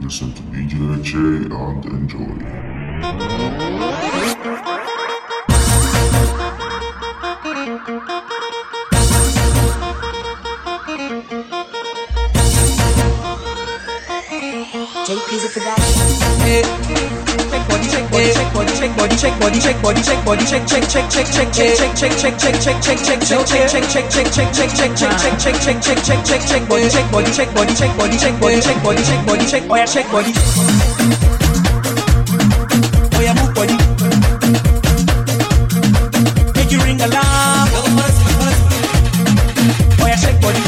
Listen to DJ J and enjoy. JP's a production. Check body, check body, check body, check body, check body, check body, check body. Oh yeah, move body. Make you ring alarm. Oh yeah, check body.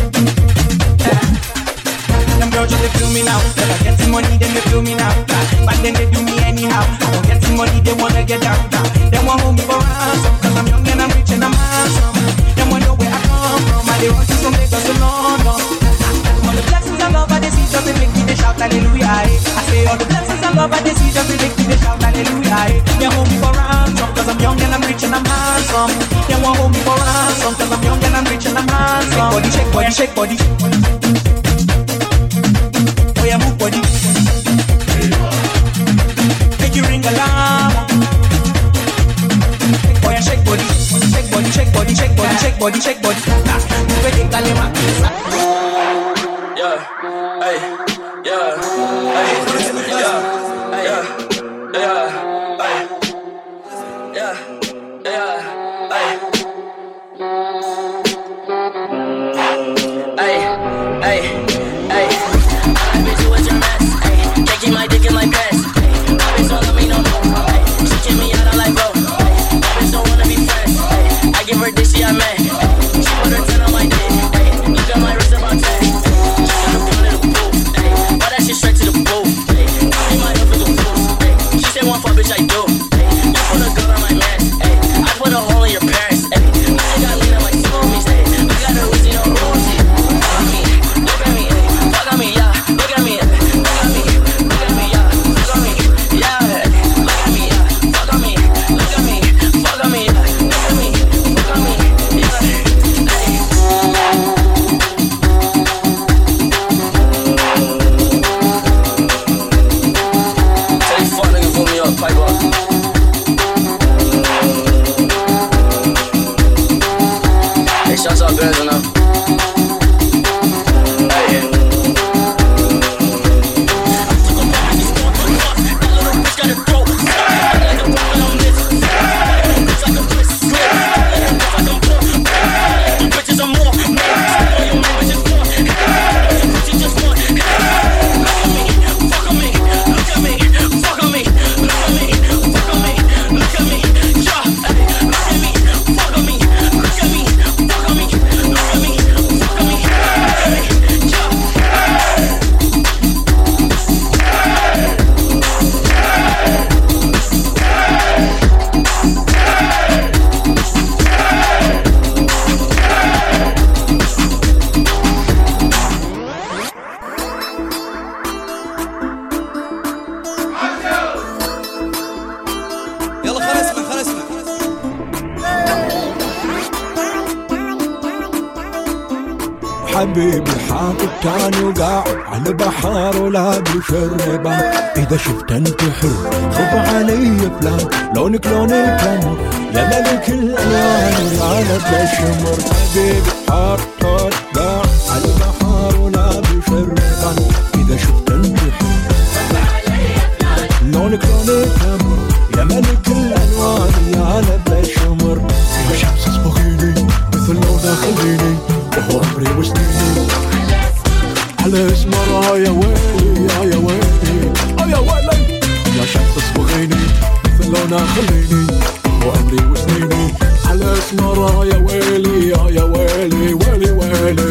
Them girls just they feel me now. If I get some money, then they feel me now. But then they do me anyhow. I don't get some money, they wanna get down. They want hold me for ransom, 'cause I'm young and I'm rich and I'm handsome. They want know where I come from. I they want to from Lagos to London. All the blessings and love I they see just they make me they shout hallelujah. I say all the blessings and love I they see just they make me they shout hallelujah. They hold me for ransom, 'cause I'm young and I'm rich and I'm handsome. They want hold me for ransom, 'cause I'm young and I'm rich and I'm handsome. Check body, check body, check body. Oh yeah, move body. Make you ring alarm. Oh yeah, shake body, check body, check body, check body, check body, check body. Move it, calema. Yeah, hey, yeah, hey, yeah, yeah, yeah, hey, yeah, yeah, hey, hey, hey, hey. Taking my dick in my pants. My bitch don't love me no more. She kick me out, I like bro. My bitch don't wanna be friends. I give her dick, she a man. She put her 10 on my dick. Look at my wrist about 10. She got a gun in the pool. Why that shit straight to the pool? I my up in the pool. She said one for bitch, I do. You put a gun on my man. I put a hole in your parents. I just got lean on my homies. I got a Uzi, no Uzi. Look at me, fuck on me, yeah. Look at me. Shots all good enough. حبيبي حاطط تاني وقاعد على بحر ولا بشربه. إذا شفت انت حلو خف علي فلان، لونك لون القمر يا ملك الألوان يا لك الشمر. حبيبي حاطط قاعد على بحر ولا بشربه. إذا شفت انت حلو خف علي فلان، لونك لون القمر يا ملك الألوان يا لك الشمر. يا شمس اصبغيني مثل لون خليني وهو عمري وسنيني على اسمرها يا ويلي يا ويلي يا ويلي. يا شمس اصبغيني مثل لونها خليني وعمري وسنيني على اسمرها يا ويلي يا ويلي ويلي ويلي.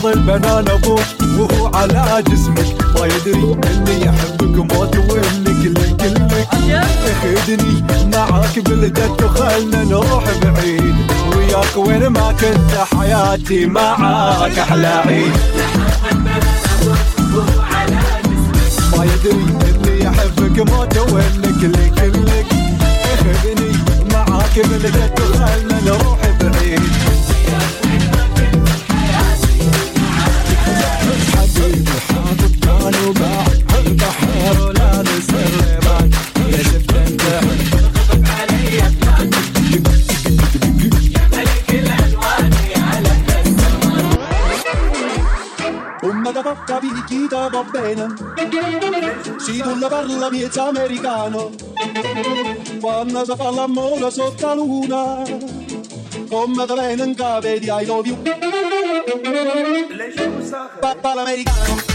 البنان ابوك وهو على جسمك ما يدري اني يحبك موت وانك كلك اخذني معاك بلدك وخلنا نروح بعيد وياك وين ما كنت حياتي معاك احلى عيد ما يدري اني يحبك موت وانك كلك اخذني معاك بلدك وخلنا نروح بعيد حبيبي حاطط كانوا باعك عالبحر ولا نسر بعد يا شفت انت علي يا ملك الالوان على Come da porta picchita va bene, se tu la parla miezza americano, quando si fa l'amore sotto la luna, come da bene in cave di I love you, papà l'americano.